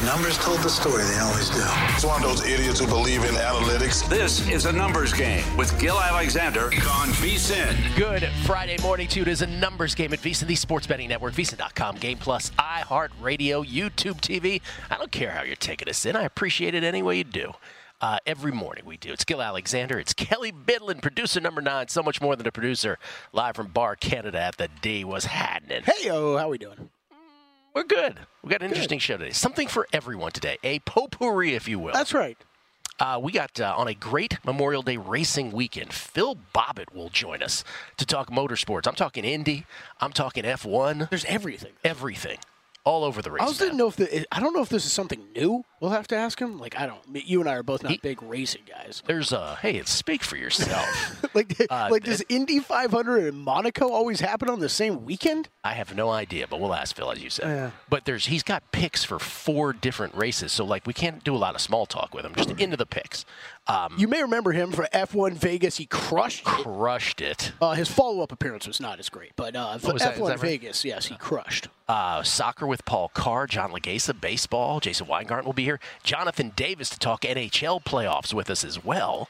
numbers told the story. They always do. It's one of those idiots who believe in analytics. This is a numbers game with Gil Alexander on VSiN. Good Friday morning to you. It is a numbers game at VSiN, the sports betting network, VSiN.com, Game Plus, iHeartRadio, YouTube TV. I don't care how you're taking us in. I appreciate it any way you do. Every morning we do. It's Gil Alexander. It's Kelly Bidlin, producer number 9. So much more than a producer. Live from Bar Canada at the D. What's happening? Hey-o, how we doing? We're good. We've got an interesting show today. Something for everyone today. A potpourri, if you will. That's right. We got on a great Memorial Day racing weekend. Phil Bobbitt will join us to talk motorsports. I'm talking Indy. I'm talking F1. There's everything. Everything. All over the race. I don't know if this is something new. We'll have to ask him. Like, you and I are both not big racing guys. There's it's speak for yourself. Does Indy 500 in Monaco always happen on the same weekend? I have no idea, but we'll ask Phil, as you said. Yeah. But he's got picks for 4 different races, so we can't do a lot of small talk with him. Just into the picks. You may remember him for F1 Vegas. He crushed it. His follow-up appearance was not as great, but F1 Vegas, yes, he crushed. Soccer with Paul Carr, John Legasa, baseball. Jason Weingarten will be here. Jonathan Davis to talk NHL playoffs with us as well.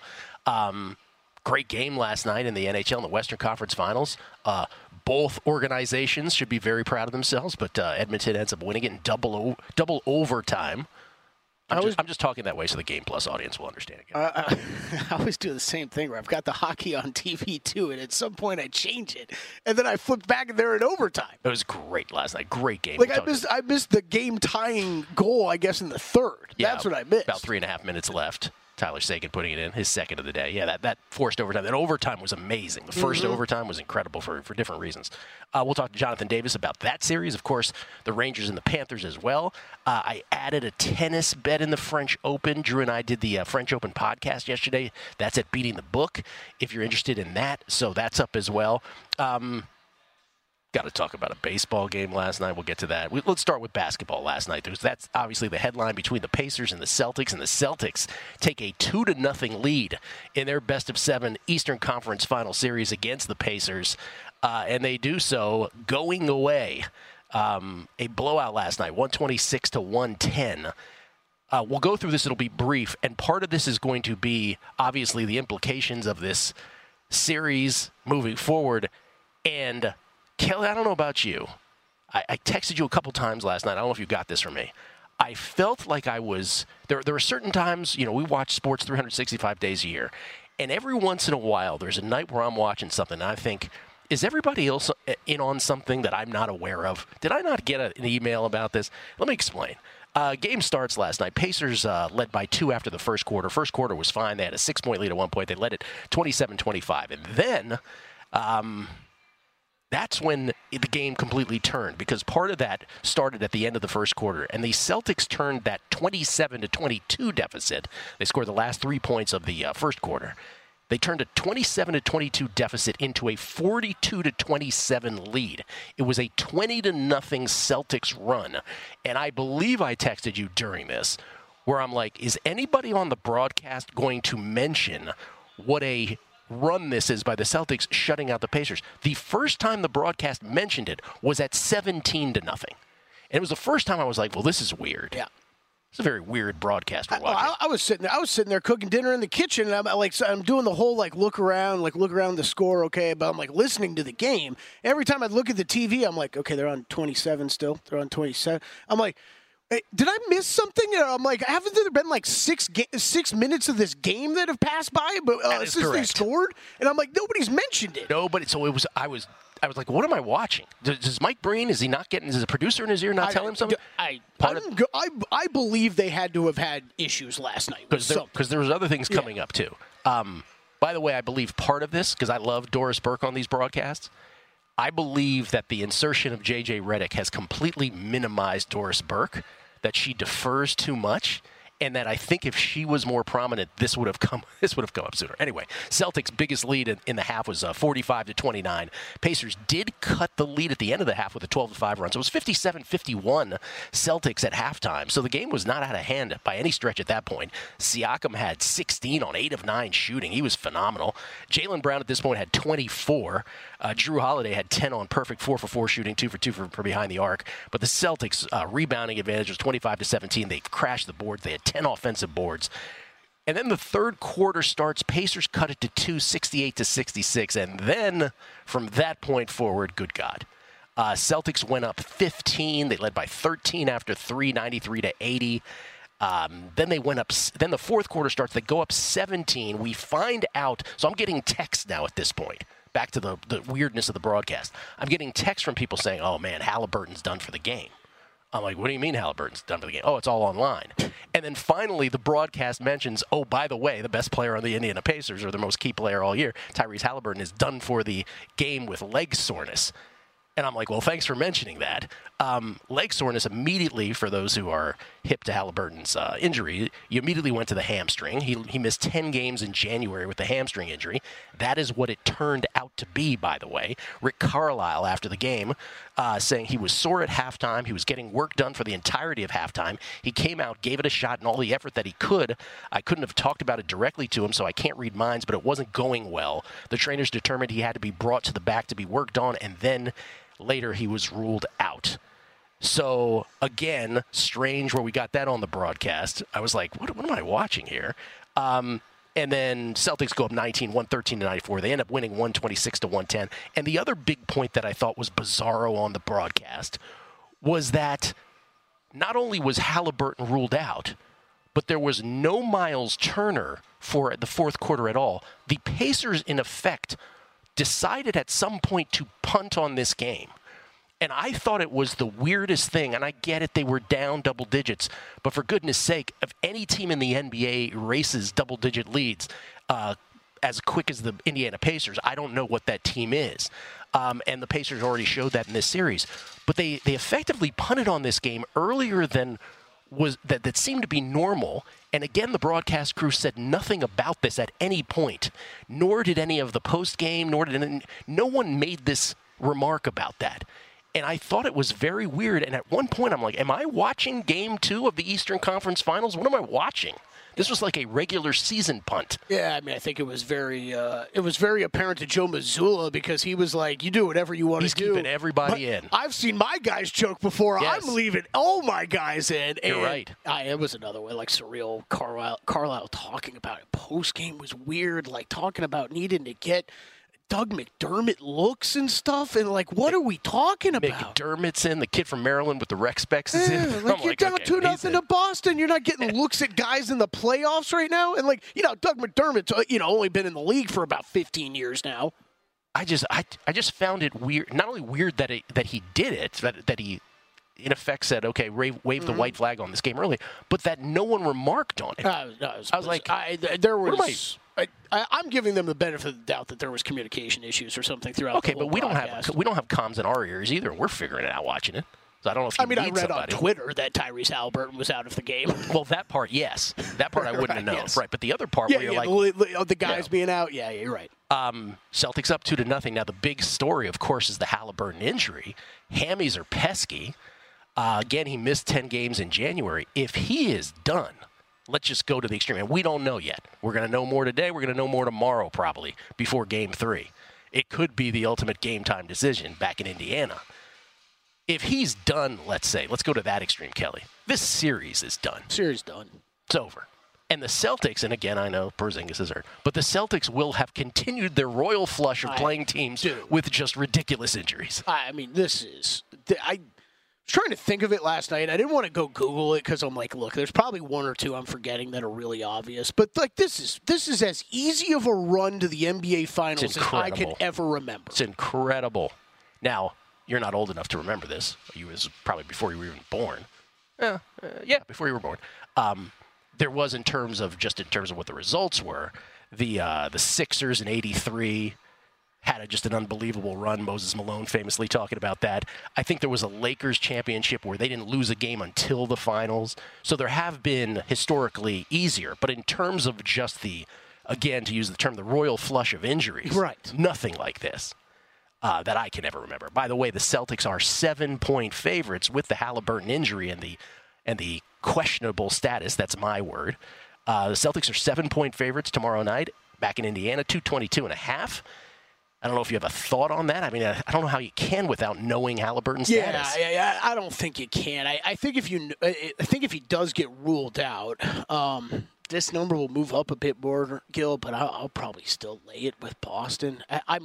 Great game last night in the NHL in the Western Conference Finals. Both organizations should be very proud of themselves, but Edmonton ends up winning it in double overtime. I'm just talking that way so the Game Plus audience will understand it. I always do the same thing where I've got the hockey on TV too, and at some point I change it, and then I flip back and they're in overtime. It was great last night. Great game. I missed the game-tying goal, I guess, in the third. Yeah, that's what I missed. About 3.5 minutes left. Tyler Seguin putting it in, his second of the day. Yeah, that forced overtime. That overtime was amazing. The first overtime was incredible for different reasons. We'll talk to Jonathan Davis about that series. Of course, the Rangers and the Panthers as well. I added a tennis bet in the French Open. Drew and I did the French Open podcast yesterday. That's at Beating the Book, if you're interested in that. So that's up as well. Got to talk about a baseball game last night. We'll get to that. Let's start with basketball last night. That's obviously the headline between the Pacers and the Celtics take a 2-0 lead in their best-of-7 Eastern Conference Final Series against the Pacers, and they do so going away. A blowout last night, 126-110. We'll go through this. It'll be brief, and part of this is going to be, obviously, the implications of this series moving forward, and Kelly, I don't know about you. I texted you a couple times last night. I don't know if you got this from me. I felt like I was there. There were certain times, we watch sports 365 days a year, and every once in a while, there's a night where I'm watching something, and I think, is everybody else in on something that I'm not aware of? Did I not get an email about this? Let me explain. Game starts last night. Pacers led by 2 after the first quarter. First quarter was fine. They had a 6-point lead at one point. They led it 27-25, and then that's when the game completely turned, because part of that started at the end of the first quarter, and the Celtics turned that 27-22 deficit. They scored the last 3 points of the first quarter. They turned a 27-22 deficit into a 42-27 lead. It was a 20-0 Celtics run, and I believe I texted you during this, where I'm like, is anybody on the broadcast going to mention what a run this is by the Celtics shutting out the Pacers? The first time the broadcast mentioned it was at 17-0. And it was the first time I was like, well, this is weird. Yeah. It's a very weird broadcast we're watching. I was sitting there cooking dinner in the kitchen, and I'm doing the whole look around the score, okay, but I'm listening to the game. Every time I look at the TV, I'm like, okay, they're on 27 still. They're on 27. I'm like, hey, did I miss something? I'm like, haven't there been 6 minutes of this game that have passed by since correct. They scored? And I'm like, nobody's mentioned it. No, but so it was. I was like, what am I watching? Does Mike Breen, is he not getting? Is the producer in his ear not telling him something? I believe they had to have had issues last night because there was other things coming up too. By the way, I believe part of this, because I love Doris Burke on these broadcasts, I believe that the insertion of J.J. Redick has completely minimized Doris Burke, that she defers too much. and that I think if she was more prominent, this would have come up sooner. Anyway, Celtics' biggest lead in the half was 45-29. Pacers did cut the lead at the end of the half with a 12-5 run, so it was 57-51 Celtics at halftime. So the game was not out of hand by any stretch at that point. Siakam had 16 on 8 of 9 shooting. He was phenomenal. Jaylen Brown at this point had 24. Drew Holiday had 10 on perfect 4 for 4 shooting, 2 for 2 for behind the arc. But the Celtics' rebounding advantage was 25-17. They crashed the boards. They had 10 offensive boards. And then the third quarter starts. Pacers cut it to 2, 68-66. And then from that point forward, good God. Celtics went up 15. They led by 13 after 3, 93-80. Then they went up. Then the fourth quarter starts. They go up 17. We find out. So I'm getting texts now at this point. Back to the weirdness of the broadcast. I'm getting texts from people saying, "Oh man, Halliburton's done for the game." I'm like, "What do you mean Halliburton's done for the game?" "Oh, it's all online." And then finally, the broadcast mentions, "Oh, by the way, the best player on the Indiana Pacers, or the most key player all year, Tyrese Halliburton, is done for the game with leg soreness." And I'm like, well, thanks for mentioning that. Leg soreness immediately, for those who are hip to Halliburton's injury, you immediately went to the hamstring. He missed 10 games in January with the hamstring injury. That is what it turned out to be, by the way. Rick Carlisle, after the game, saying he was sore at halftime. He was getting work done for the entirety of halftime. He came out, gave it a shot, and all the effort that he could. I couldn't have talked about it directly to him, so I can't read minds, but it wasn't going well. The trainers determined he had to be brought to the back to be worked on, and then later he was ruled out. So, again, strange where we got that on the broadcast. I was like, what am I watching here? And then Celtics go up 19, 113-94. They end up winning 126-110. And the other big point that I thought was bizarro on the broadcast was that not only was Halliburton ruled out, but there was no Miles Turner for the fourth quarter at all. The Pacers, in effect, decided at some point to punt on this game. And I thought it was the weirdest thing, and I get it, they were down double digits, but for goodness sake, if any team in the NBA races double-digit leads as quick as the Indiana Pacers, I don't know what that team is. And the Pacers already showed that in this series. But they effectively punted on this game earlier than that seemed to be normal. And again, the broadcast crew said nothing about this at any point, nor did any of the post-game, no one made this remark about that. And I thought it was very weird. And at one point, I'm like, am I watching Game 2 of the Eastern Conference Finals? What am I watching? This was like a regular season punt. Yeah, I mean, I think it was very apparent to Joe Mazzulla, because he was like, you do whatever you want to do. He's keeping everybody in. I've seen my guys joke before. Yes. I'm leaving all my guys in. You're right. It was another way, like surreal. Carlisle talking about it post-game was weird, like talking about needing to get Doug McDermott looks and stuff, and like, what are we talking about? McDermott's in, the kid from Maryland with the Rec Specs is in. Like, you're down 2-0 to Boston. You're not getting looks at guys in the playoffs right now. And like, Doug McDermott's only been in the league for about 15 years now. I just found it weird. Not only weird that he did it, that he in effect said, okay, wave the white flag on this game early, but that no one remarked on it. I was like, I'm giving them the benefit of the doubt that there was communication issues or something throughout. Okay, the whole but we broadcast. don't have comms in our ears either. We're figuring it out watching it. So I don't know if you need I read somebody. on Twitter that Tyrese Halliburton was out of the game. Well, that part, yes. That part I wouldn't have known. Yes. Right, but the other part where you're the guys being out, you're right. Celtics up 2-0. Now, the big story, of course, is the Halliburton injury. Hammies are pesky. Again, he missed 10 games in January. If he is done, let's just go to the extreme. And we don't know yet. We're going to know more today. We're going to know more tomorrow, probably, before Game 3. It could be the ultimate game-time decision back in Indiana. If he's done, let's go to that extreme, Kelly. This series is done. Series done. It's over. And the Celtics, and again, I know Porzingis is hurt, but the Celtics will have continued their royal flush of playing teams with just ridiculous injuries. I mean, I was trying to think of it last night. I didn't want to go Google it because I'm like, look, there's probably one or two I'm forgetting that are really obvious. But like, this is as easy of a run to the NBA Finals as I can ever remember. It's incredible. Now, you're not old enough to remember this. You was probably before you were even born. Before you were born. There was in terms of what the results were. The Sixers in '83 had just an unbelievable run. Moses Malone famously talking about that. I think there was a Lakers championship where they didn't lose a game until the finals. So there have been historically easier. But in terms of just again, to use the term, the royal flush of injuries, right. Nothing like this that I can ever remember. By the way, the Celtics are 7-point favorites with the Halliburton injury and the questionable status. That's my word. The Celtics are 7-point favorites tomorrow night back in Indiana, 222.5. I don't know if you have a thought on that. I mean, I don't know how you can without knowing Halliburton's status. Yeah, I don't think you can. I think if he does get ruled out, this number will move up a bit more, Gil. But I'll probably still lay it with Boston.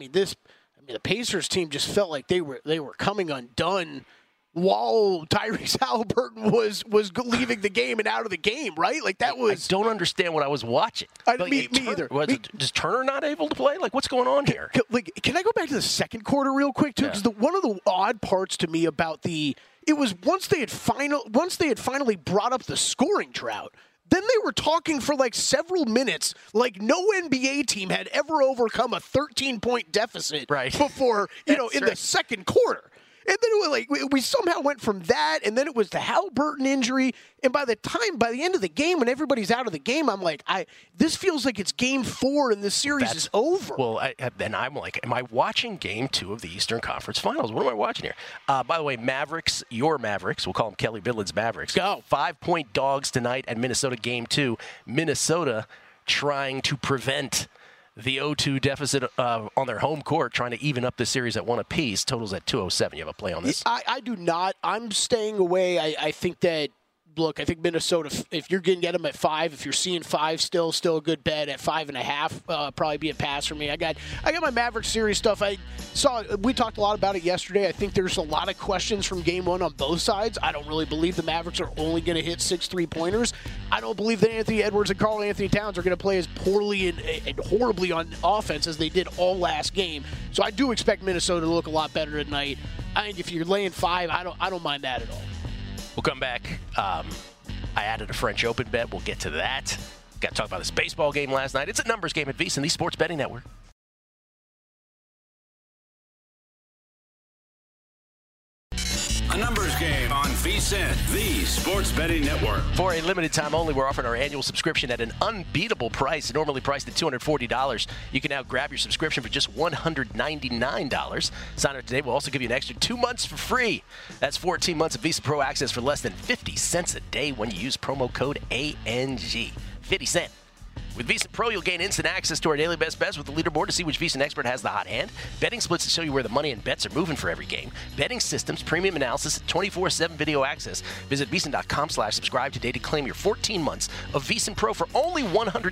The Pacers team just felt like they were coming undone while Tyrese Halliburton was leaving the game and out of the game, right? Like that was. I don't understand what I was watching. Me either. Is Turner not able to play? Like, what's going on here? Can I go back to the second quarter real quick too? Because one of the odd parts to me about it was once they had finally brought up the scoring drought. Then they were talking for like several minutes, like no NBA team had ever overcome a 13-point deficit before, in the second quarter. And then it was like we somehow went from that, and then it was the Halliburton injury. And by the end of the game, when everybody's out of the game, I'm like, this feels like it's Game 4 and this series is over. Well, then I'm like, am I watching Game 2 of the Eastern Conference Finals? What am I watching here? By the way, your Mavericks, we'll call them Kelly Bidlin's Mavericks. Go. 5-point dogs tonight at Minnesota Game 2. Minnesota trying to prevent the 0-2 deficit on their home court, trying to even up the series at 1 apiece. Totals at 207. You have a play on this? I do not. I'm staying away. I think that, look, I think Minnesota, if you're going to get them at 5, if you're seeing 5 still a good bet at 5.5, probably be a pass for me. I got my Maverick series stuff. We talked a lot about it yesterday. I think there's a lot of questions from Game 1 on both sides. I don't really believe the Mavericks are only going to hit 6 3-pointers. I don't believe that Anthony Edwards and Karl Anthony Towns are going to play as poorly and horribly on offense as they did all last game. So I do expect Minnesota to look a lot better tonight. I think if you're laying 5, I don't mind that at all. We'll come back. I added a French Open bet. We'll get to that. Got to talk about this baseball game last night. It's a numbers game at VSiN, the Sports Betting Network. A numbers game on VSiN, the Sports Betting Network. For a limited time only, we're offering our annual subscription at an unbeatable price. Normally priced at $240. You can now grab your subscription for just $199. Sign up today. We'll also give you an extra 2 months for free. That's 14 months of VSiN Pro access for less than 50 cents a day when you use promo code ANG. 50 cents. With VSiN Pro, you'll gain instant access to our daily best bets with the leaderboard to see which VSiN expert has the hot hand, betting splits to show you where the money and bets are moving for every game, betting systems, premium analysis, 24/7 video access. Visit VSiN.com/subscribe today to claim your 14 months of VSiN Pro for only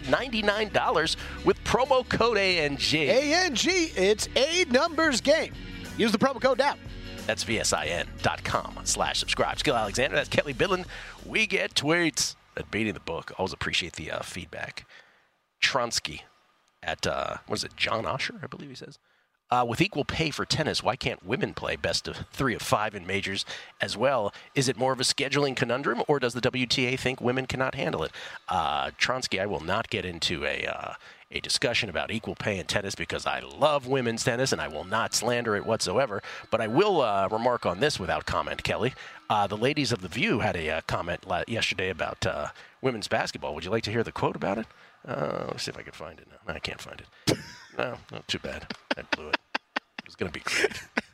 $199 with promo code ANG. ANG, it's a numbers game. Use the promo code now. That's VSIN.com/subscribe. Skill Alexander, that's Kelly Bidlin. We get tweets at Beating the Book. Always appreciate the feedback. Tronsky at, John Osher, I believe he says. With equal pay for tennis, why can't women play best of 3 of 5 in majors as well? Is it more of a scheduling conundrum, or does the WTA think women cannot handle it? Tronsky, I will not get into a discussion about equal pay in tennis because I love women's tennis and I will not slander it whatsoever. But I will remark on this without comment, Kelly. The ladies of The View had a comment yesterday about women's basketball. Would you like to hear the quote about it? Let's see if I can find it now. No, I can't find it. No, not too bad. I blew it. It was going to be great.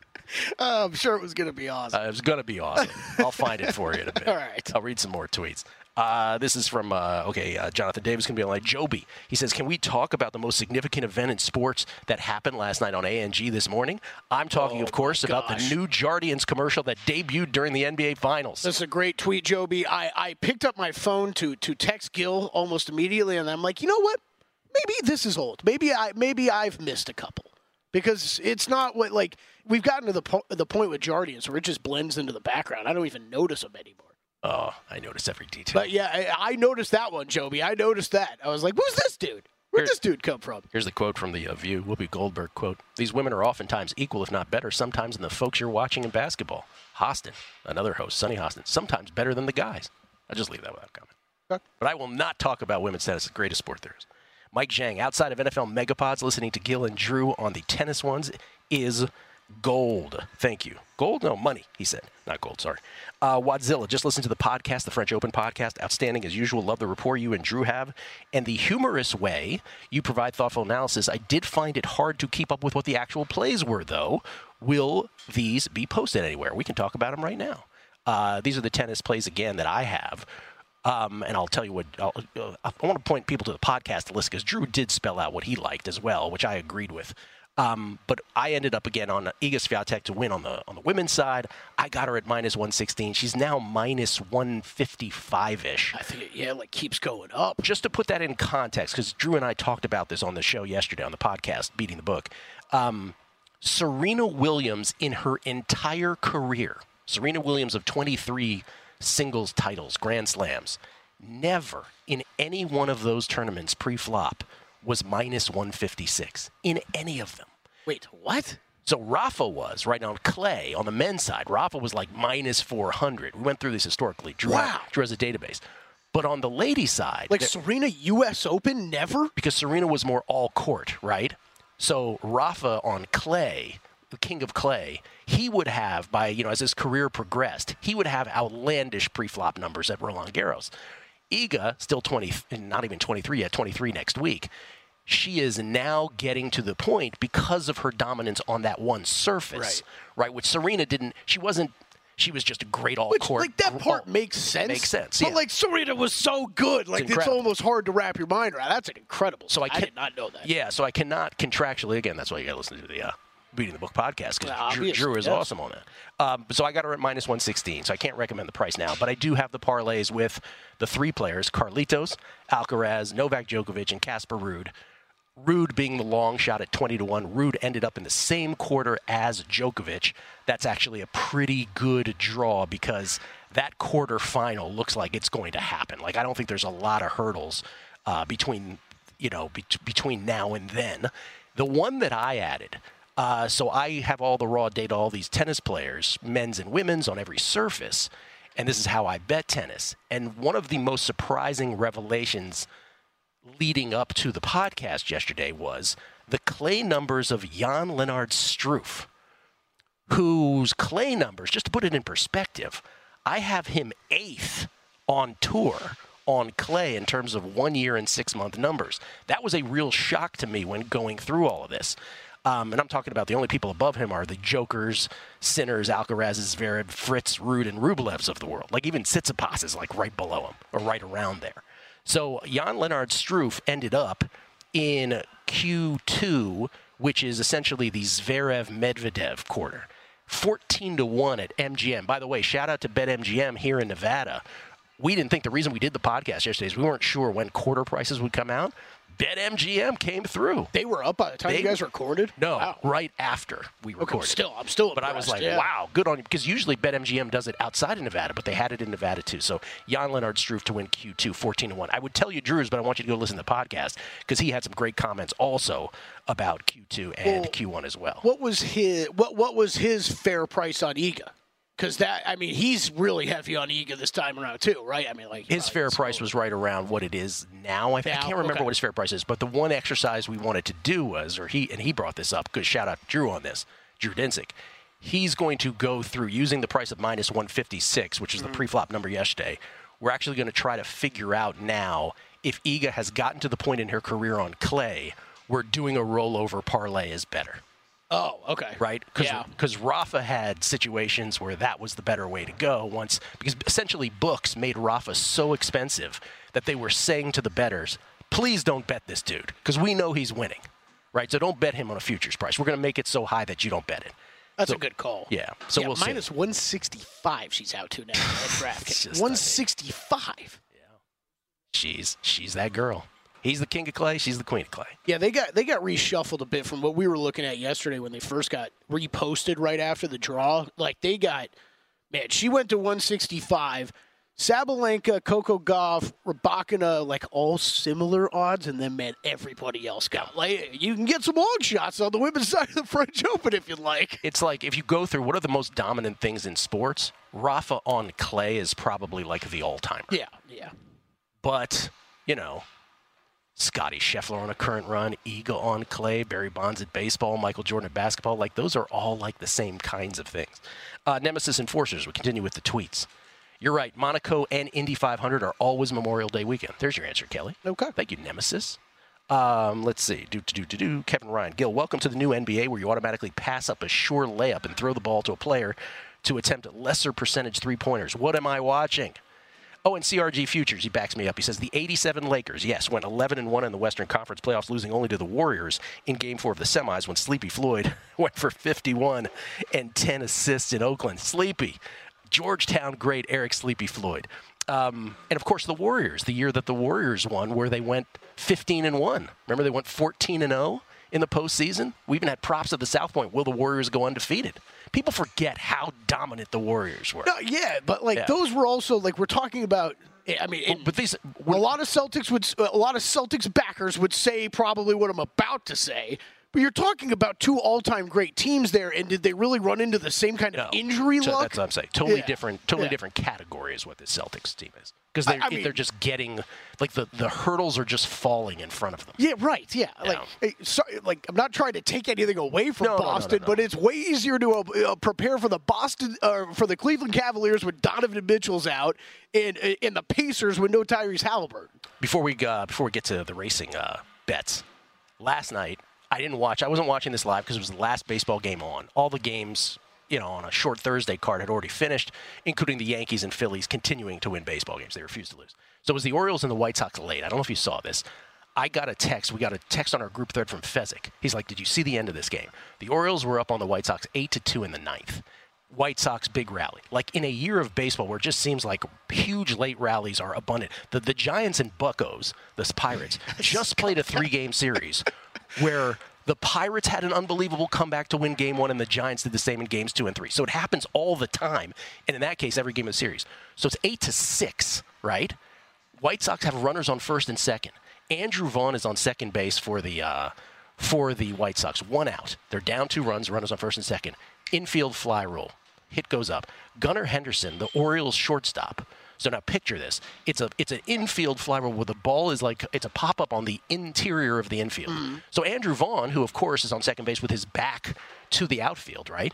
I'm sure it was going to be awesome. It was going to be awesome. I'll find it for you in a bit. All right. I'll read some more tweets. This is from, Jonathan Davis going to be on like Joby. He says, can we talk about the most significant event in sports that happened last night on ANG this morning? I'm talking, of course, about the new Jardiance commercial that debuted during the NBA Finals. That's a great tweet, Joby. I picked up my phone to text Gil almost immediately, and I'm like, you know what? Maybe this is old. Maybe I've missed a couple. Because it's not what, like, we've gotten to the point with Jardiance where it just blends into the background. I don't even notice them anymore. Oh, I notice every detail. But, yeah, I noticed that one, Joby. I noticed that. I was like, who's this dude? Where'd this dude come from? Here's the quote from The View, Whoopi Goldberg quote. These women are oftentimes equal, if not better, sometimes than the folks you're watching in basketball. Hostin, another host, Sonny Hostin, sometimes better than the guys. I'll just leave that without comment. Okay. But I will not talk about women's tennis, the greatest sport there is. Mike Zhang, outside of NFL Megapods, listening to Gil and Drew on the tennis ones is gold. Thank you. Gold? No, money, he said. Not gold, sorry. Wadzilla, just listen to the podcast, the French Open podcast. Outstanding as usual. Love the rapport you and Drew have. And the humorous way you provide thoughtful analysis. I did find it hard to keep up with what the actual plays were, though. Will these be posted anywhere? We can talk about them right now. These are the tennis plays, again, that I have. And I'll tell you what, I want to point people to the podcast list because Drew did spell out what he liked as well, which I agreed with. But I ended up again on Iga Swiatek to win on the women's side. I got her at minus 116. She's now minus 155-ish. I think it keeps going up. Just to put that in context, because Drew and I talked about this on the show yesterday on the podcast, Beating the Book. Serena Williams in her entire career, Serena Williams of 23 singles titles, Grand Slams, never in any one of those tournaments pre-flop was minus 156 in any of them. Wait, what? So Rafa was, right on clay, on the men's side, Rafa was like minus 400. We went through this historically. Drew has a database. But on the ladies' side... Serena U.S. Open, never? Because Serena was more all-court, right? So Rafa on clay, the king of clay, he would have, as his career progressed, he would have outlandish pre-flop numbers at Roland Garros. Iga, still 20, not even 23 yet, 23 next week. She is now getting to the point because of her dominance on that one surface, right? Which Serena didn't. She was just a great all-court. That part makes sense. Makes sense. But Serena was so good, it's almost hard to wrap your mind around. That's an incredible. So I did not know that. Yeah, so I cannot contractually. Again, that's why you got to listen to the Beating the Book podcast because Drew is awesome on that. So I got her at minus 116, so I can't recommend the price now. But I do have the parlays with the three players, Carlitos, Alcaraz, Novak Djokovic, and Casper Ruud. Ruud being the long shot at 20-1. Ruud ended up in the same quarter as Djokovic. That's actually a pretty good draw because that quarterfinal looks like it's going to happen. I don't think there's a lot of hurdles between now and then. The one that I added, so I have all the raw data, all these tennis players, men's and women's on every surface, and this is how I bet tennis. And one of the most surprising revelations leading up to the podcast yesterday was the clay numbers of Jan-Lennard Struff, whose clay numbers, just to put it in perspective, I have him 8th on tour on clay in terms of 1 year and 6 month numbers. That was a real shock to me when going through all of this. And I'm talking about the only people above him are the Jokers, Sinners, Alcarazes, Zverev, Fritz, Ruud, and Rublevs of the world. Even Tsitsipas is right below him or right around there. So Jan-Lennard Struff ended up in Q2, which is essentially the Zverev-Medvedev quarter. 14-1 at MGM. By the way, shout out to BetMGM here in Nevada. We didn't think the reason we did the podcast yesterday is we weren't sure when quarter prices would come out. BetMGM came through. They were up by the time you guys recorded? No, wow. Right after we recorded. Okay, I'm still But I was like, wow, good on you. Because usually BetMGM does it outside of Nevada, but they had it in Nevada too. So Jan-Lennard Struff to win Q2, 14-1. I would tell you Drew's, but I want you to go listen to the podcast because he had some great comments also about Q2 and Q1 as well. What was his fair price on Iga? Because he's really heavy on Iga this time around too, right? His fair price was right around what it is now. I can't remember what his fair price is, but the one exercise we wanted to do was, he brought this up. Good shout out to Drew on this, Drew Dinsick. He's going to go through using the price of minus 156, which is the pre-flop number yesterday. We're actually going to try to figure out now if Iga has gotten to the point in her career on clay where doing a rollover parlay is better. Oh, okay. Right? Because Rafa had situations where that was the better way to go once, because essentially books made Rafa so expensive that they were saying to the bettors, please don't bet this dude, because we know he's winning, right? So don't bet him on a futures price. We're going to make it so high that you don't bet it. That's a good call. Yeah. So we'll see. Minus 165 she's out to now at DraftKings. 165. Yeah. She's that girl. He's the king of clay. She's the queen of clay. Yeah, they got reshuffled a bit from what we were looking at yesterday when they first got reposted right after the draw. She went to 165. Sabalenka, Coco Gauff, Rybakina, all similar odds, and then, everybody else got. You can get some long shots on the women's side of the French Open if you'd like. It's if you go through what are the most dominant things in sports, Rafa on clay is probably the all-timer. Yeah. But, Scotty Scheffler on a current run, Iga on clay, Barry Bonds at baseball, Michael Jordan at basketball. Like, those are all like the same kinds of things. Nemesis Enforcers, we continue with the tweets. You're right. Monaco and Indy 500 are always Memorial Day weekend. There's your answer, Kelly. Okay. Thank you, Nemesis. Let's see. Kevin Ryan. Gil, welcome to the new NBA where you automatically pass up a sure layup and throw the ball to a player to attempt lesser percentage three-pointers. What am I watching? Oh, and CRG Futures, he backs me up. He says the 87 Lakers, yes, went 11-1 in the Western Conference playoffs, losing only to the Warriors in Game 4 of the semis when Sleepy Floyd went for 51 and 10 assists in Oakland. Sleepy. Georgetown great Eric Sleepy Floyd. And, of course, the Warriors, the year that the Warriors won, where they went 15-1. Remember, they went 14-0 in the postseason? We even had props at the South Point. Will the Warriors go undefeated? People forget how dominant the Warriors were. No, yeah, but those were also we're talking about. I mean, but these a lot of Celtics backers would say probably what I'm about to say. But you're talking about two all-time great teams there, and did they really run into the same kind of injury luck? That's what I'm saying. Totally different category is what this Celtics team is. Because they're just getting, the hurdles are just falling in front of them. Yeah, right, yeah. I'm not trying to take anything away from Boston, but it's way easier to prepare for the for the Cleveland Cavaliers when Donovan Mitchell's out, and the Pacers with no Tyrese Halliburton. Before we get to the racing bets, last night, I wasn't watching this live because it was the last baseball game on. All the games, on a short Thursday card had already finished, including the Yankees and Phillies continuing to win baseball games. They refused to lose. So it was the Orioles and the White Sox late. I don't know if you saw this. I got a text. We got a text on our group thread from Fezzik. He's like, did you see the end of this game? The Orioles were up on the White Sox 8-2 in the ninth. White Sox big rally. Like in a year of baseball where it just seems like huge late rallies are abundant. The Giants and Buccos, the Pirates, just played a 3-game series where the Pirates had an unbelievable comeback to win Game 1, and the Giants did the same in Games 2 and 3. So it happens all the time, and in that case, every game of the series. So it's 8-6, right? White Sox have runners on first and second. Andrew Vaughn is on second base for the White Sox. 1 out. They're down 2 runs, runners on first and second. Infield fly rule. Hit goes up. Gunnar Henderson, the Orioles shortstop. So now picture this. It's an infield fly ball where the ball is it's a pop-up on the interior of the infield. Mm. So Andrew Vaughn, who of course is on second base with his back to the outfield, right?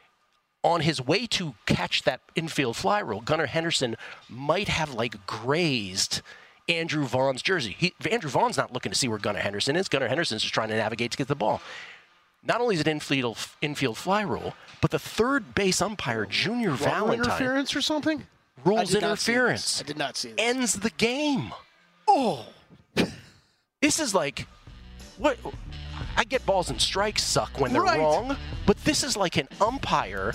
On his way to catch that infield fly roll, Gunnar Henderson might have grazed Andrew Vaughn's jersey. Andrew Vaughn's not looking to see where Gunnar Henderson is. Gunnar Henderson's just trying to navigate to get the ball. Not only is it infield fly rule, but the third base umpire, Junior Valentine, interference or something? Rules interference. I did not see this. Ends the game. Oh. This is what? I get balls and strikes suck when they're wrong, but this is like an umpire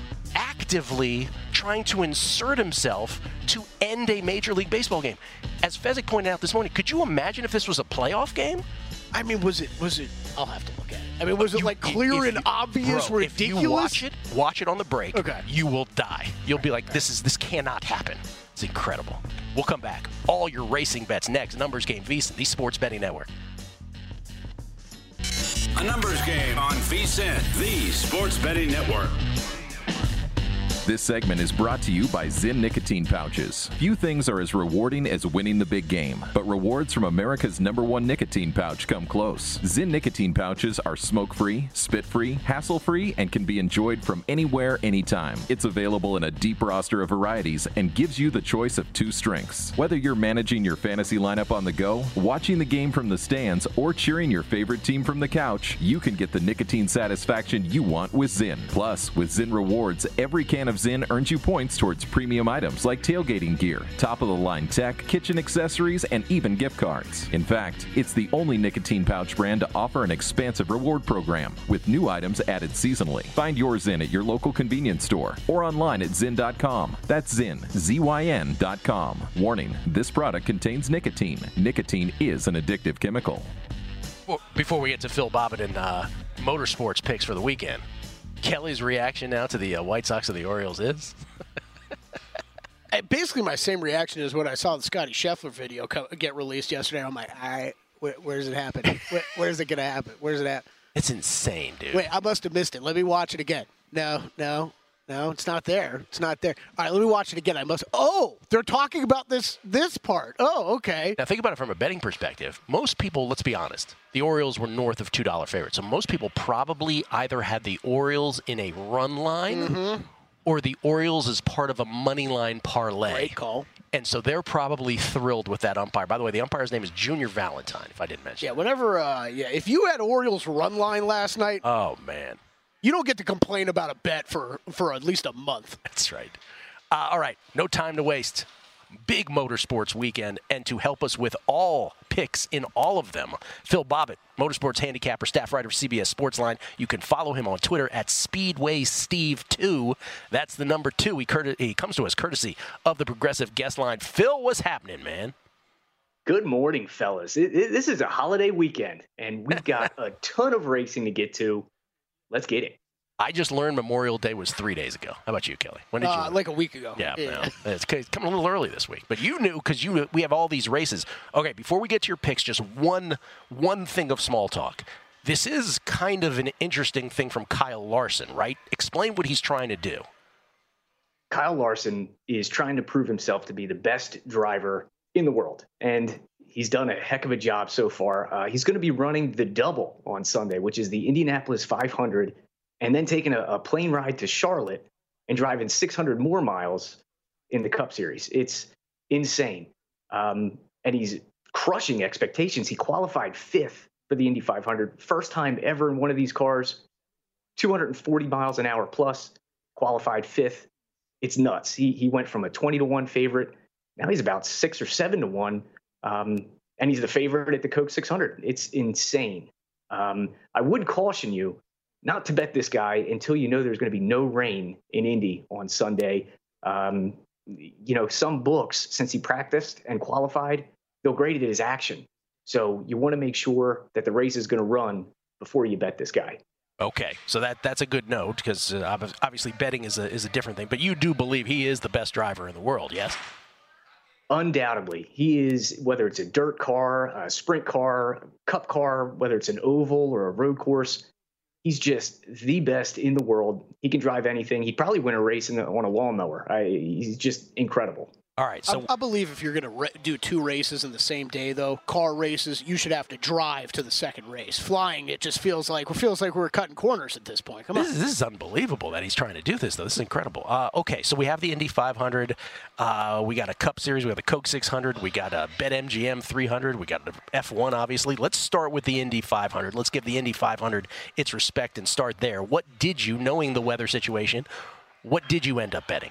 actively trying to insert himself to end a Major League Baseball game. As Fezzik pointed out this morning, could you imagine if this was a playoff game? I mean, was it? I'll have to look at it. I mean, was it clear and obvious, ridiculous? If you watch it on the break, okay, you will die. You'll be like, this cannot happen. It's incredible. We'll come back. All your racing bets next. Numbers Game, VSiN, the Sports Betting Network. A numbers game on VSiN, the Sports Betting Network. This segment is brought to you by Zyn nicotine pouches. Few things are as rewarding as winning the big game, but rewards from America's #1 nicotine pouch come close. Zyn nicotine pouches are smoke-free, spit-free, hassle-free, and can be enjoyed from anywhere, anytime. It's available in a deep roster of varieties and gives you the choice of 2 strengths. Whether you're managing your fantasy lineup on the go, watching the game from the stands, or cheering your favorite team from the couch, you can get the nicotine satisfaction you want with Zyn. Plus, with Zyn Rewards, every can of Zyn earns you points towards premium items like tailgating gear, top-of-the-line tech, kitchen accessories, and even gift cards. In fact, it's the only nicotine pouch brand to offer an expansive reward program, with new items added seasonally. Find your Zyn at your local convenience store or online at Zyn.com. That's Zyn, ZYN.com. Warning, this product contains nicotine. Nicotine is an addictive chemical. Well, before we get to Phil Bobbitt and motorsports picks for the weekend, Kelly's reaction now to the White Sox and the Orioles is? Basically my same reaction is when I saw the Scotty Scheffler video get released yesterday. I'm like, where's it happening? Where's it going to happen? Where's it at? It's insane, dude. Wait, I must have missed it. Let me watch it again. No. No, it's not there. It's not there. All right, let me watch it again. Oh, they're talking about this part. Oh, okay. Now, think about it from a betting perspective. Most people, let's be honest, the Orioles were north of $2 favorites. So most people probably either had the Orioles in a run line or the Orioles as part of a money line parlay. Great call. And so they're probably thrilled with that umpire. By the way, the umpire's name is Junior Valentine, if I didn't mention. Yeah, whenever, if you had Orioles run line last night. Oh, man. You don't get to complain about a bet for at least a month. That's right. All right, no time to waste. Big motorsports weekend, and to help us with all picks in all of them, Phil Bobbitt, motorsports handicapper, staff writer for CBS Sportsline. You can follow him on Twitter at SpeedwaySteve2. That's the number 2. He comes to us courtesy of the Progressive Guest Line. Phil, what's happening, man? Good morning, fellas. This is a holiday weekend, and we've got a ton of racing to get to. Let's get it. I just learned Memorial Day was 3 days ago. How about you, Kelly? When did you? Like a week ago. Yeah. No, it's coming a little early this week. But you knew because we have all these races. Okay, before we get to your picks, just one thing of small talk. This is kind of an interesting thing from Kyle Larson, right? Explain what he's trying to do. Kyle Larson is trying to prove himself to be the best driver in the world. And he's done a heck of a job so far. He's going to be running the double on Sunday, which is the Indianapolis 500, and then taking a plane ride to Charlotte and driving 600 more miles in the Cup Series. It's insane. And he's crushing expectations. He qualified 5th for the Indy 500. First time ever in one of these cars, 240 miles an hour plus, qualified 5th. It's nuts. He went from a 20-1 favorite. Now he's about 6 or 7-1. And he's the favorite at the Coke 600. It's insane. I would caution you not to bet this guy until you know there's going to be no rain in Indy on Sunday. Some books, since he practiced and qualified, they'll grade it as action. So you want to make sure that the race is going to run before you bet this guy. Okay, so that's a good note because obviously betting is a different thing. But you do believe he is the best driver in the world, yes? Undoubtedly. He is, whether it's a dirt car, a sprint car, cup car, whether it's an oval or a road course, he's just the best in the world. He can drive anything. He'd probably win a race on a lawnmower. He's just incredible. All right. So I believe if you're going to do 2 races in the same day, though, car races, you should have to drive to the second race. Flying, it just feels like we're cutting corners at this point. Come on. This is unbelievable that he's trying to do this, though. This is incredible. Okay, so we have the Indy 500. We got a Cup Series. We got the Coke 600. We got a BetMGM 300. We got the F1, obviously. Let's start with the Indy 500. Let's give the Indy 500 its respect and start there. What did you, knowing the weather situation, what did you end up betting?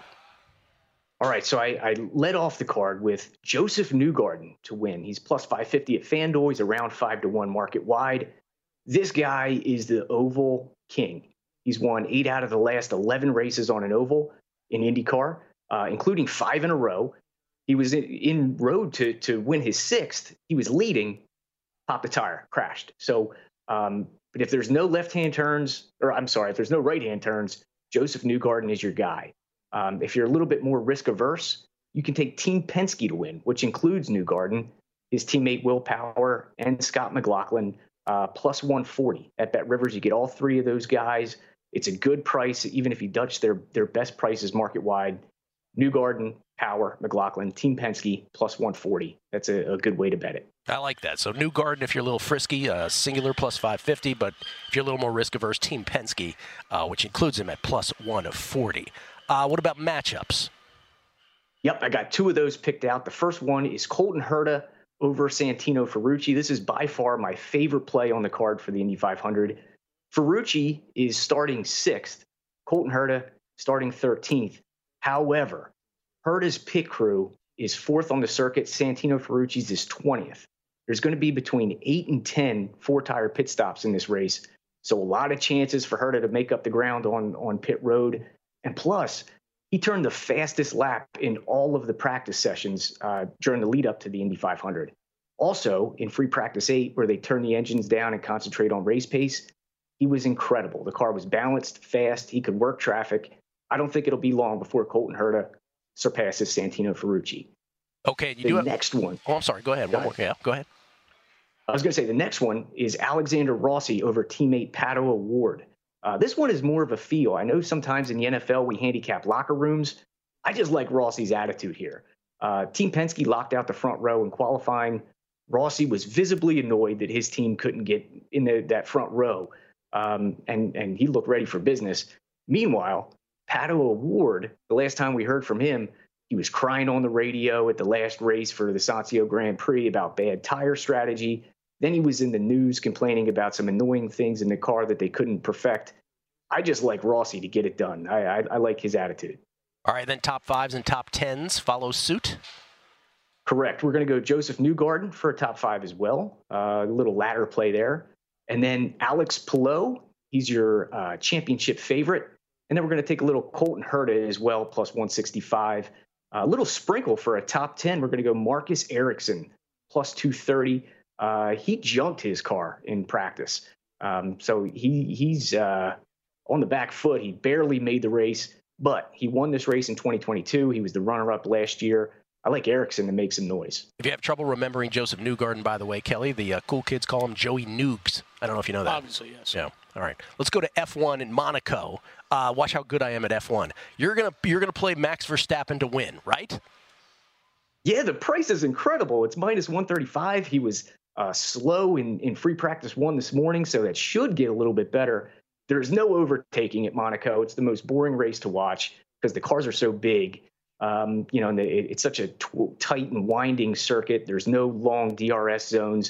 All right, so I led off the card with Joseph Newgarden to win. He's plus 550 at FanDuel. He's around 5-1 market wide. This guy is the oval king. He's won 8 out of the last 11 races on an oval in IndyCar, including 5 in a row. He was in road to win his 6th. He was leading, popped the tire, crashed. So, but if there's no left-hand turns, if there's no right-hand turns, Joseph Newgarden is your guy. If you're a little bit more risk averse, you can take Team Penske to win, which includes Newgarden, his teammate Will Power, and Scott McLaughlin, plus 140 at BetRivers. You get all 3 of those guys. It's a good price, even if you Dutch their best prices market wide. Newgarden, Power, McLaughlin, Team Penske, plus 140. That's a good way to bet it. I like that. So Newgarden, if you're a little frisky, singular plus 550, but if you're a little more risk averse, Team Penske, which includes him at plus 140. What about matchups? Yep, I got 2 of those picked out. The first one is Colton Herta over Santino Ferrucci. This is by far my favorite play on the card for the Indy 500. Ferrucci is starting 6th. Colton Herta starting 13th. However, Herta's pit crew is 4th on the circuit. Santino Ferrucci's is 20th. There's going to be between 8 and 10 4-tire pit stops in this race. So a lot of chances for Herta to make up the ground on pit road. And plus, he turned the fastest lap in all of the practice sessions during the lead up to the Indy 500. Also, in free practice 8, where they turn the engines down and concentrate on race pace, he was incredible. The car was balanced, fast. He could work traffic. I don't think it'll be long before Colton Herta surpasses Santino Ferrucci. Okay, next one. Oh, I'm sorry. Go ahead. One more. Yeah, go ahead. I was going to say the next one is Alexander Rossi over teammate Pato O'Ward. This one is more of a feel. I know sometimes in the NFL we handicap locker rooms. I just like Rossi's attitude here. Team Penske locked out the front row in qualifying. Rossi was visibly annoyed that his team couldn't get in that front row, and he looked ready for business. Meanwhile, Pato O'Ward, the last time we heard from him, he was crying on the radio at the last race for the Sancio Grand Prix about bad tire strategy. Then he was in the news complaining about some annoying things in the car that they couldn't perfect. I just like Rossi to get it done. I like his attitude. All right, then top 5s and top 10s follow suit. Correct. We're going to go Joseph Newgarden for a top 5 as well. A little ladder play there. And then Alex Palou, he's your championship favorite. And then we're going to take a little Colton Herta as well, plus 165. A little sprinkle for a top 10. We're going to go Marcus Ericsson, plus 230. He junked his car in practice. So he's on the back foot. He barely made the race, but he won this race in 2022. He was the runner-up last year. I like Ericsson to make some noise. If you have trouble remembering Joseph Newgarden, by the way, Kelly, the cool kids call him Joey Noogs. I don't know if you know that. Obviously, yes. Yeah. All right. Let's go to F1 in Monaco. Watch how good I am at F1. You're gonna play Max Verstappen to win, right? Yeah, the price is incredible. It's minus 135. He was slow in free practice 1 this morning, so that should get a little bit better. There's no overtaking at Monaco. It's the most boring race to watch because the cars are so big. And it's such a tight and winding circuit. There's no long DRS zones.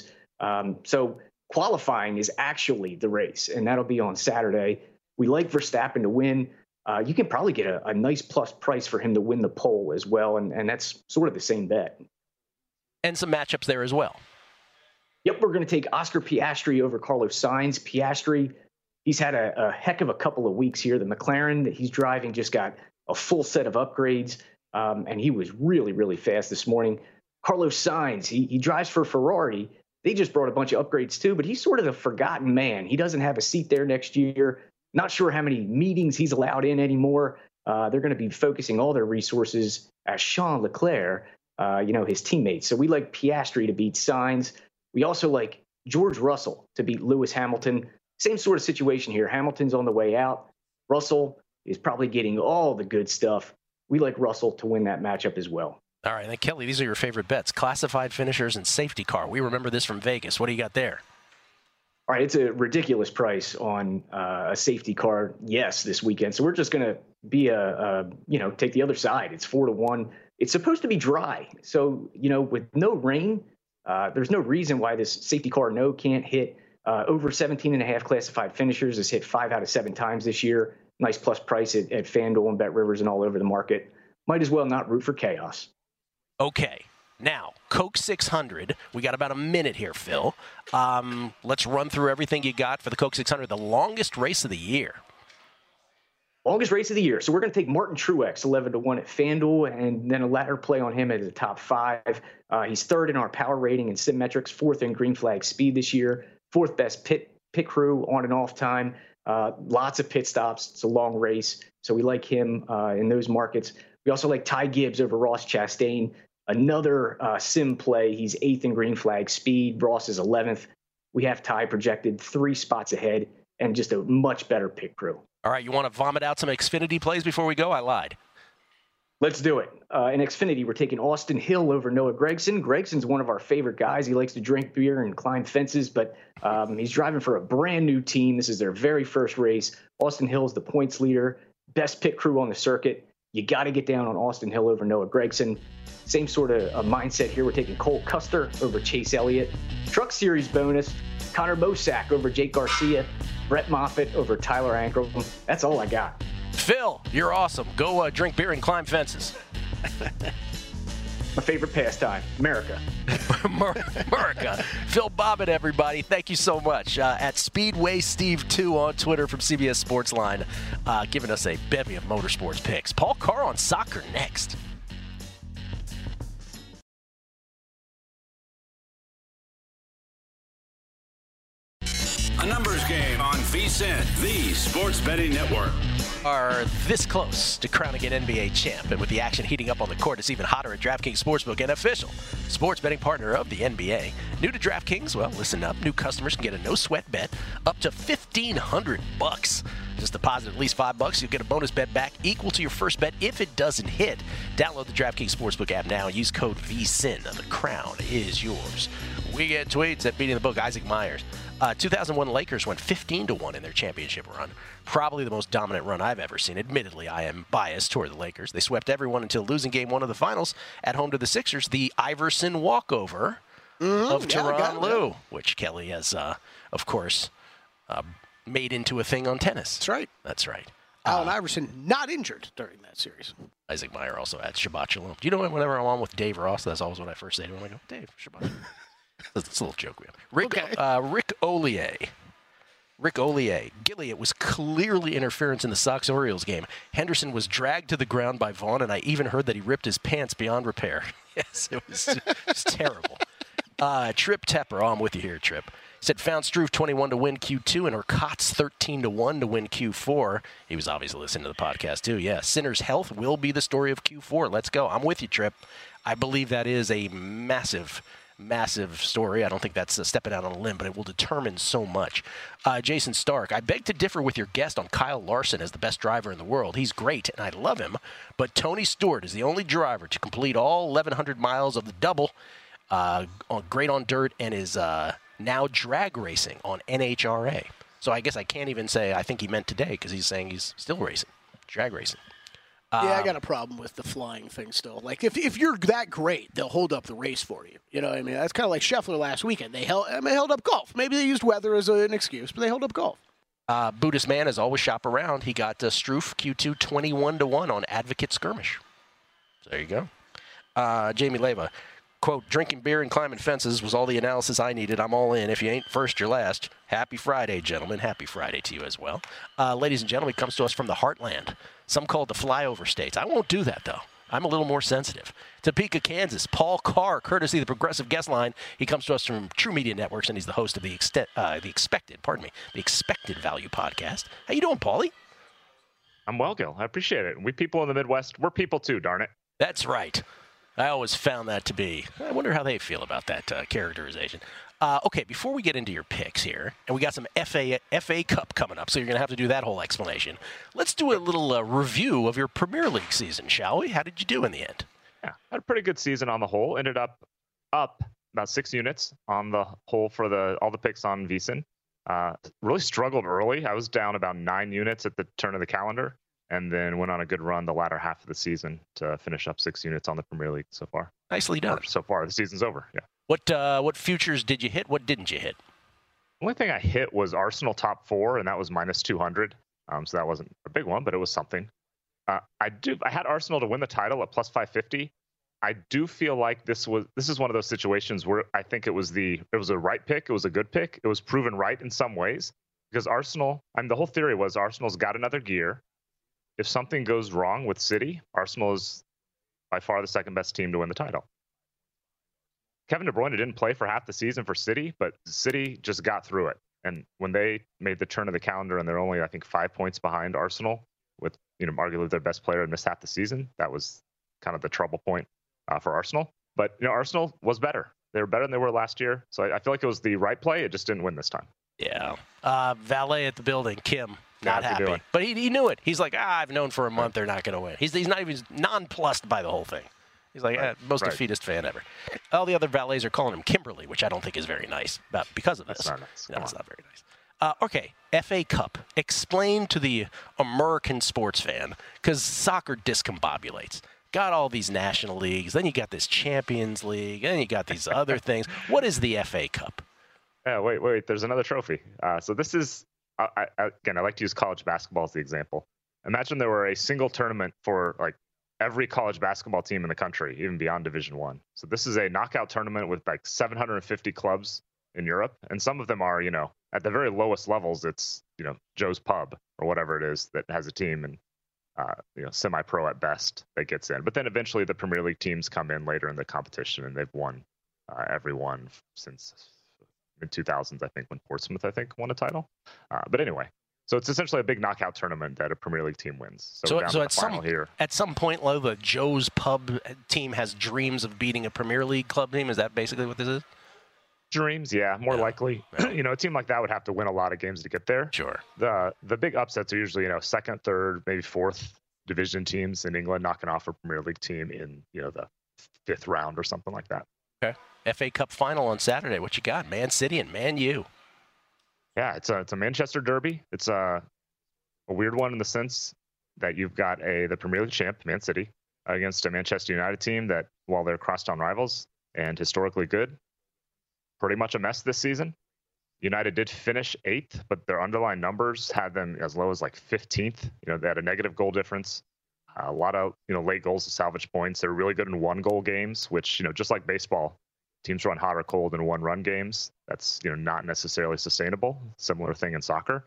So qualifying is actually the race, and that'll be on Saturday. We like Verstappen to win. You can probably get a nice plus price for him to win the pole as well, and that's sort of the same bet. And some matchups there as well. Yep, we're going to take Oscar Piastri over Carlos Sainz. Piastri, he's had a heck of a couple of weeks here. The McLaren that he's driving just got a full set of upgrades, and he was really, really fast this morning. Carlos Sainz, he drives for Ferrari. They just brought a bunch of upgrades too, but he's sort of the forgotten man. He doesn't have a seat there next year. Not sure how many meetings he's allowed in anymore. They're going to be focusing all their resources as Charles Leclerc, his teammates. So we like Piastri to beat Sainz. We also like George Russell to beat Lewis Hamilton. Same sort of situation here. Hamilton's on the way out. Russell is probably getting all the good stuff. We like Russell to win that matchup as well. All right, then Kelly, these are your favorite bets. Classified finishers and safety car. We remember this from Vegas. What do you got there? All right, it's a ridiculous price on a safety car, yes, this weekend. So we're just going to be take the other side. It's 4-1. It's supposed to be dry. So, with no rain, there's no reason why this safety car can't hit. Over 17.5 classified finishers has hit 5 out of 7 times this year. Nice plus price at FanDuel and BetRivers and all over the market. Might as well not root for chaos. Okay. Now, Coke 600. We got about a minute here, Phil. Let's run through everything you got for the Coke 600, the longest race of the year. Longest race of the year. So we're going to take Martin Truex, 11-1 at FanDuel, and then a ladder play on him at the top 5. He's 3rd in our power rating and Simmetrics, 4th in green flag speed this year, 4th best pit crew on and off time. Lots of pit stops. It's a long race, so we like him in those markets. We also like Ty Gibbs over Ross Chastain. Another sim play. He's 8th in green flag speed. Ross is 11th. We have Ty projected 3 spots ahead and just a much better pit crew. All right, you want to vomit out some Xfinity plays before we go? I lied. Let's do it. In Xfinity, we're taking Austin Hill over Noah Gragson. Gragson's one of our favorite guys. He likes to drink beer and climb fences, but he's driving for a brand new team. This is their very first race. Austin Hill's the points leader, best pit crew on the circuit. You got to get down on Austin Hill over Noah Gragson. Same sort of mindset here. We're taking Cole Custer over Chase Elliott. Truck Series bonus, Connor Bosack over Jake Garcia. Brett Moffitt over Tyler Ankrum. That's all I got. Phil, you're awesome. Go drink beer and climb fences. My favorite pastime, America. America. Phil Bobbitt, everybody. Thank you so much. At Speedway Steve 2 on Twitter from CBS Sportsline, giving us a bevy of motorsports picks. Paul Carr on soccer next. A numbers game on VSiN, the Sports Betting Network. Are this close to crowning an NBA champ, and with the action heating up on the court, it's even hotter at DraftKings Sportsbook, an official sports betting partner of the NBA. New to DraftKings? Well, listen up. New customers can get a no-sweat bet up to $1,500. Just deposit at least $5. You'll get a bonus bet back equal to your first bet if it doesn't hit. Download the DraftKings Sportsbook app now and use code VSIN. The crown is yours. We get tweets at Beating the Book. Isaac Myers. 2001 Lakers went 15-1 in their championship run. Probably the most dominant run I've ever seen. Admittedly, I am biased toward the Lakers. They swept everyone until losing game 1 of the finals at home to the Sixers. The Iverson walkover of Tyronn Lue, which Kelly has, of course, made into a thing on tennis. That's right. That's right. Allen Iverson not injured during that series. Isaac Meyer also had Shabbat Shalom. Do you know whenever I'm on with Dave Ross, that's always what I first say to him. I go, Dave, Shabbat Shalom. That's a little joke we have. Rick Ollier. Gilliott was clearly interference in the Sox-Orioles game. Henderson was dragged to the ground by Vaughn, and I even heard that he ripped his pants beyond repair. Yes, it was terrible. Trip Tepper. Oh, I'm with you here, Trip. Said found Struve 21 to win Q2 and Urquhatz 13-1 to win Q4. He was obviously listening to the podcast, too. Yeah, Sinner's health will be the story of Q4. Let's go. I'm with you, Trip. I believe that is a massive story. I don't think that's stepping out on a limb, but it will determine so much. Jason Stark, I beg to differ with your guest on Kyle Larson as the best driver in the world. He's great, and I love him, but Tony Stewart is the only driver to complete all 1,100 miles of the double, great on dirt, and is now drag racing on NHRA. So I guess I can't even say I think he meant today because he's saying he's still racing, drag racing. Yeah, I got a problem with the flying thing still. Like, if you're that great, they'll hold up the race for you. You know what I mean? That's kind of like Scheffler last weekend. They held up golf. Maybe they used weather as an excuse, but they held up golf. Buddhist Man has always shop around. He got Struve Q2 21-1 on Advocate Skirmish. So there you go. Jamie Leva, quote, drinking beer and climbing fences was all the analysis I needed. I'm all in. If you ain't first, you're last. Happy Friday, gentlemen. Happy Friday to you as well. Ladies and gentlemen, it comes to us from the Heartland. Some call it the flyover states. I won't do that, though. I'm a little more sensitive. Topeka, Kansas. Paul Carr, courtesy of the Progressive Guest Line. He comes to us from True Media Networks, and he's the host of the Expected Value podcast. How you doing, Paulie? I'm well, Gil. I appreciate it. We people in the Midwest, we're people too, darn it. That's right. I always found that to be. I wonder how they feel about that characterization. Okay, before we get into your picks here, and we got some FA Cup coming up, so you're going to have to do that whole explanation. Let's do a little review of your Premier League season, shall we? How did you do in the end? Yeah, had a pretty good season on the whole. Ended up about 6 units on the whole for all the picks on VSiN. Really struggled early. I was down about 9 units at the turn of the calendar, and then went on a good run the latter half of the season to finish up 6 units on the Premier League so far. Nicely done. So far, the season's over, yeah. What futures did you hit? What didn't you hit? The only thing I hit was Arsenal top 4, and that was minus 200. So that wasn't a big one, but it was something. I had Arsenal to win the title at plus 550. I do feel like this is one of those situations where I think it was a right pick. It was a good pick. It was proven right in some ways because Arsenal. The whole theory was Arsenal's got another gear. If something goes wrong with City, Arsenal is by far the second best team to win the title. Kevin De Bruyne didn't play for half the season for City, but City just got through it. And when they made the turn of the calendar and they're only, I think, 5 points behind Arsenal with, arguably their best player and missed half the season, that was kind of the trouble point for Arsenal. But, Arsenal was better. They were better than they were last year. So I feel like it was the right play. It just didn't win this time. Yeah. Valet at the building, Kim, not happy. But he knew it. He's like, I've known for a month they're not going to win. He's not even nonplussed by the whole thing. He's like, most defeatist fan ever. All the other valets are calling him Kimberly, which I don't think is very nice because of this. That's not nice. No, it's not very nice. Okay, FA Cup. Explain to the American sports fan, because soccer discombobulates. Got all these national leagues, then you got this Champions League, then you got these other things. What is the FA Cup? Yeah, wait. There's another trophy. So this is, again, I like to use college basketball as the example. Imagine there were a single tournament for every college basketball team in the country, even beyond Division I. So this is a knockout tournament with 750 clubs in Europe. And some of them are, at the very lowest levels, it's, Joe's Pub or whatever it is that has a team and, semi-pro at best that gets in. But then eventually the Premier League teams come in later in the competition and they've won every one since mid-2000s, I think, when Portsmouth, won a title. But anyway. So it's essentially a big knockout tournament that a Premier League team wins. So at some point, Lo, the Joe's Pub team has dreams of beating a Premier League club team. Is that basically what this is? Dreams, yeah, more likely. A team like that would have to win a lot of games to get there. Sure. The big upsets are usually, second, third, maybe fourth division teams in England knocking off a Premier League team in, the fifth round or something like that. Okay. FA Cup final on Saturday. What you got? Man City and Man U. Yeah, it's a Manchester derby. It's a weird one in the sense that you've got the Premier League champ, Man City, against a Manchester United team that, while they're crosstown rivals and historically good, pretty much a mess this season. United did finish 8th, but their underlying numbers had them as low as like 15th. They had a negative goal difference, a lot of late goals to salvage points. They're really good in 1-goal games, which just like baseball, teams run hot or cold in 1-run games. That's not necessarily sustainable. Similar thing in soccer.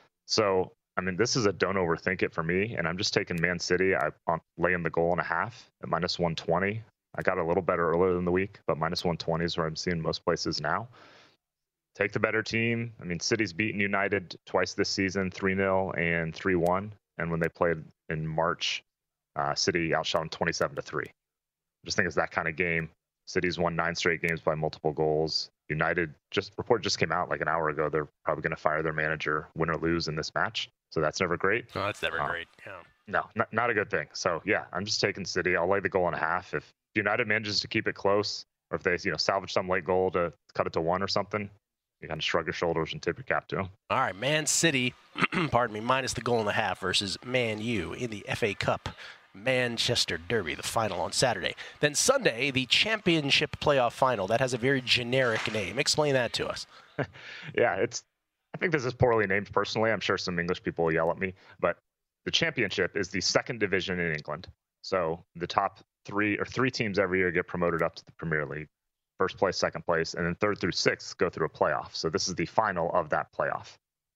So this is a don't overthink it for me, and I'm just taking Man City. I'm laying the goal and a half at minus 120. I got a little better earlier in the week, but minus 120 is where I'm seeing most places now. Take the better team. City's beaten United twice this season, 3-0 and 3-1. And when they played in March, City outshot them 27-3. I just think it's that kind of game. City's won 9 straight games by multiple goals. United report just came out like an hour ago. They're probably going to fire their manager, win or lose in this match. So that's never great. No, that's never great. Yeah. No, not a good thing. So yeah, I'm just taking City. I'll lay the goal and a half. If United manages to keep it close, or if they salvage some late goal to cut it to 1 or something, you kind of shrug your shoulders and tip your cap to them. All right, Man City, minus the goal and a half versus Man U in the FA Cup Manchester Derby, the final on Saturday. Then Sunday, the Championship playoff final. That has a very generic name. Explain that to us. Yeah, I think this is poorly named personally. I'm sure some English people will yell at me, but the Championship is the second division in England. So the top three teams every year get promoted up to the Premier League. First place, second place, and then 3rd through 6th go through a playoff. So this is the final of that playoff.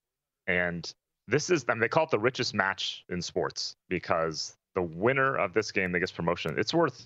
And this is, they call it the richest match in sports because the winner of this game that gets promotion, it's worth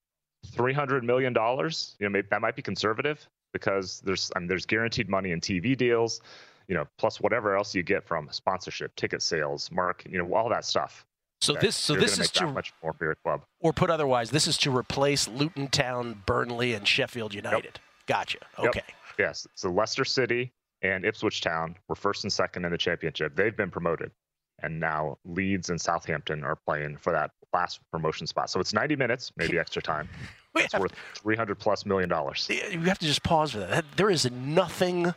$300 million. Maybe that might be conservative because there's guaranteed money in TV deals, plus whatever else you get from sponsorship, ticket sales, all that stuff. So this is to much more for your club. Or put otherwise, this is to replace Luton Town, Burnley, and Sheffield United. Yep. Gotcha. Okay. Yep. Yes. So Leicester City and Ipswich Town were 1st and 2nd in the Championship. They've been promoted, and now Leeds and Southampton are playing for that last promotion spot. So it's 90 minutes, maybe extra time. It's worth $300+ million. You have to just pause for that. There is nothing.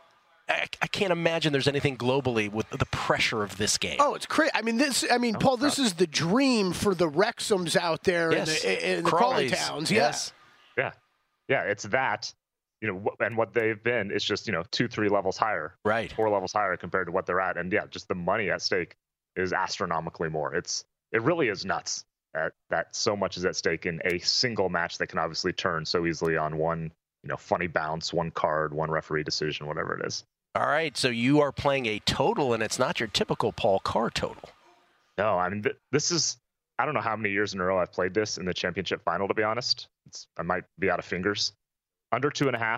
I can't imagine there's anything globally with the pressure of this game. Oh, it's crazy. Paul, this is the dream for the Wrexhams out there in the Crawley towns. Yes. Yeah, it's that. And what they've been is just 2-3 levels higher, right? 4 levels higher compared to what they're at, and yeah, just the money at stake is astronomically more. It really is nuts that so much is at stake in a single match that can obviously turn so easily on one funny bounce, one card, one referee decision, whatever it is. All right, so you are playing a total, and it's not your typical Paul Carr total. No, this is, I don't know how many years in a row I've played this in the Championship final, to be honest. I might be out of fingers. Under 2.5.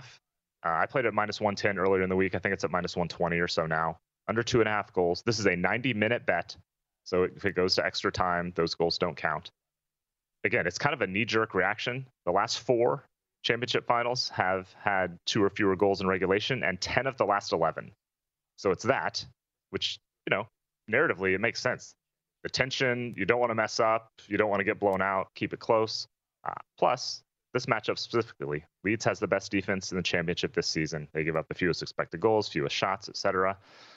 I played at minus 110 earlier in the week. I think it's at minus 120 or so now. Under 2.5 goals. This is a 90-minute bet. So if it goes to extra time, those goals don't count. Again, it's kind of a knee-jerk reaction. The last 4 Championship finals have had 2 or fewer goals in regulation, and 10 of the last 11. So it's that, which, narratively, it makes sense. The tension, you don't want to mess up, you don't want to get blown out, keep it close. Plus, this matchup specifically, Leeds has the best defense in the Championship this season. They give up the fewest expected goals, fewest shots, etc.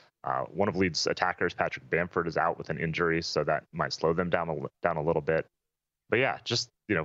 One of Leeds' attackers, Patrick Bamford, is out with an injury, so that might slow them down a little bit. But yeah, just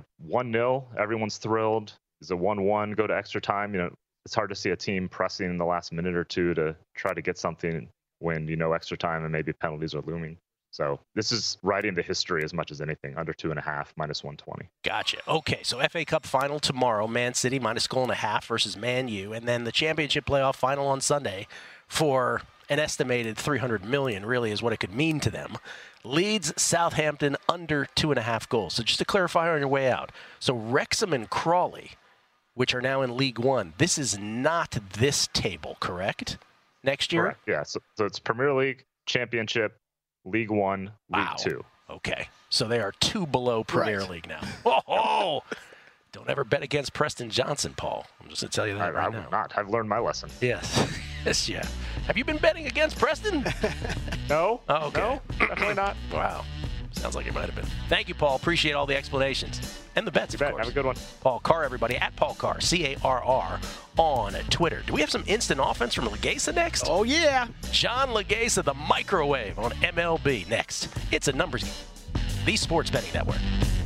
1-0, everyone's thrilled. Is a 1-1 go to extra time? It's hard to see a team pressing in the last minute or two to try to get something when extra time and maybe penalties are looming. So this is writing the history as much as anything. Under 2.5, minus 120. Gotcha. Okay, so FA Cup final tomorrow, Man City minus goal and a half versus Man U, and then the Championship playoff final on Sunday for an estimated $300 million. Really, is what it could mean to them. Leeds, Southampton under 2.5 goals. So just to clarify on your way out, so Wrexham and Crawley, which are now in League One, this is not this table, correct? Next year? Correct. Yeah, so it's Premier League, Championship, League One, League Two. Okay, so they are 2 below Premier League now. Oh, Don't ever bet against Preston Johnson, Paul. I'm just going to tell you that I would not. I've learned my lesson. Yes. Yes, yeah. Have you been betting against Preston? No. Oh, okay. No, definitely not. Wow. Sounds like it might have been. Thank you, Paul. Appreciate all the explanations. And the bets, of course. Have a good one. Paul Carr, everybody, at Paul Carr, C-A-R-R, on Twitter. Do we have some instant offense from Legasa next? Oh, yeah. John Legasa, the microwave on MLB next. It's a numbers game. The Sports Betting Network.